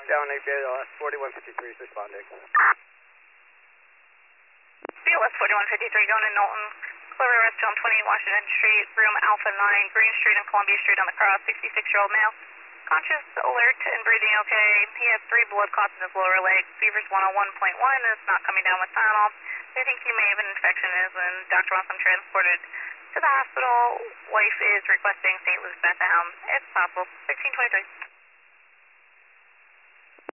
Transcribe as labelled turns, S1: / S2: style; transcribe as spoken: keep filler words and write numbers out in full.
S1: Down A B L S forty-one fifty-three is responding.
S2: B L S forty-one fifty-three going to Knowlton. Clover Arrest on twenty-eight Washington Street, room Alpha nine, Green Street and Columbia Street on the cross, sixty-six-year-old male. Conscious, alert, and breathing okay. He has three blood clots in his lower leg. Fever's one oh one point one and it's not coming down with Tylenol. They think he may have an infection and doctor wants him transported to the hospital. Wife is requesting Saint Louis Bethlehem if possible. sixteen twenty-three.